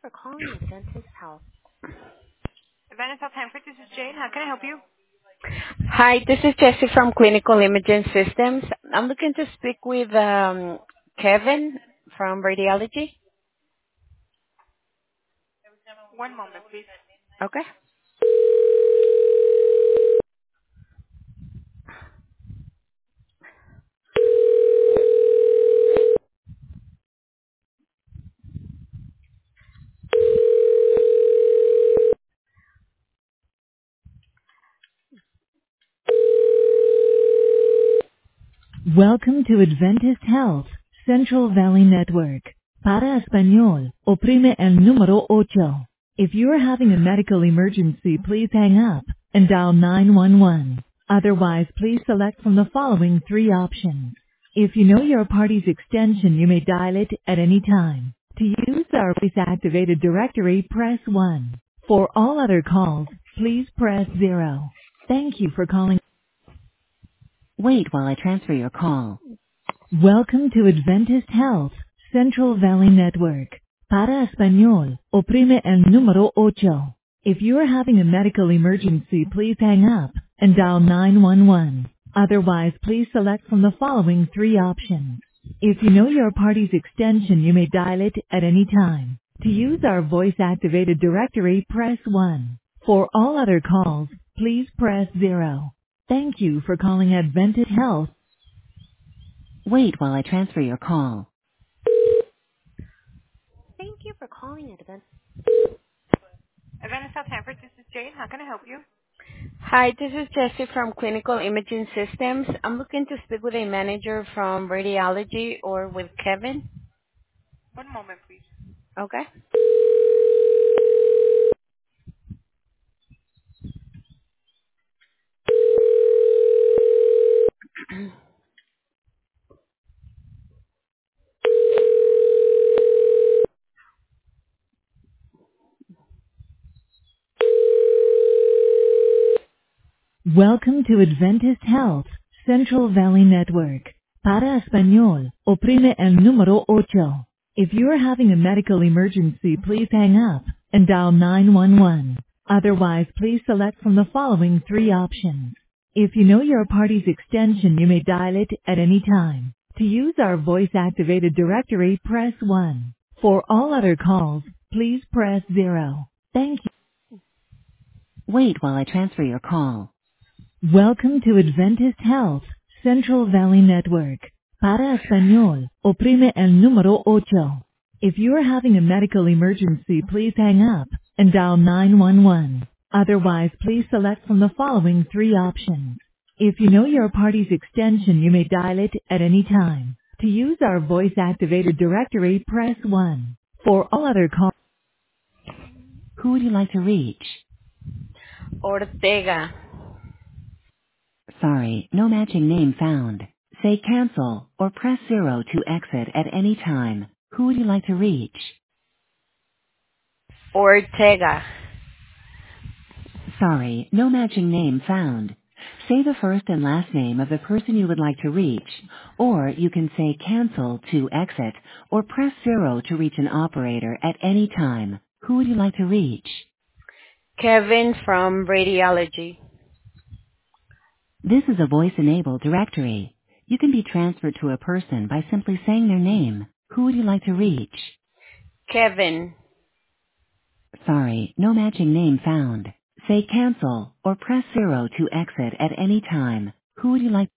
for calling Adventist Health. Adventist Health Hanford, this is Jane. How can I help you? Hi, this is Jessie from Clinical Imaging Systems. I'm looking to speak with Kevin from Radiology. One moment, please. Okay. Welcome to Adventist Health Central Valley Network. Para español, oprime el número ocho. If you are having a medical emergency, please hang up and dial 911. Otherwise, please select from the following three options. If you know your party's extension, you may dial it at any time. To use our voice-activated directory, press 1. For all other calls, please press 0. Thank you for calling. Wait while I transfer your call. Welcome to Adventist Health Central Valley Network. Para español, oprime el número ocho. If you are having a medical emergency, please hang up and dial 911. Otherwise, please select from the following three options. If you know your party's extension, you may dial it at any time. To use our voice-activated directory, press 1. For all other calls, please press 0. Thank you for calling Adventist Health. Wait while I transfer your call. Thank you for calling Adventist. Adventist Health Hanford, this is Jane. How can I help you? Hi, this is Jessie from Clinical Imaging Systems. I'm looking to speak with a manager from Radiology or with Kevin. One moment, please. Okay. Welcome to Adventist Health Central Valley Network. Para español, oprime el número ocho. If you are having a medical emergency, please hang up and dial 911. Otherwise, please select from the following three options. If you know your party's extension, you may dial it at any time. To use our voice-activated directory, press 1. For all other calls, please press 0. Thank you. Wait while I transfer your call. Welcome to Adventist Health Central Valley Network. Para español, oprime el número ocho. If you are having a medical emergency, please hang up and dial 911. Otherwise, please select from the following three options. If you know your party's extension, you may dial it at any time. To use our voice-activated directory, press 1. For all other calls, who would you like to reach? Ortega. Sorry, no matching name found. Say cancel or press 0 to exit at any time. Who would you like to reach? Ortega. Sorry, no matching name found. Say the first and last name of the person you would like to reach, or you can say cancel to exit or press 0 to reach an operator at any time. Who would you like to reach? Kevin from Radiology. This is a voice-enabled directory. You can be transferred to a person by simply saying their name. Who would you like to reach? Kevin. Sorry, no matching name found. Say cancel or press 0 to exit at any time. Who would you like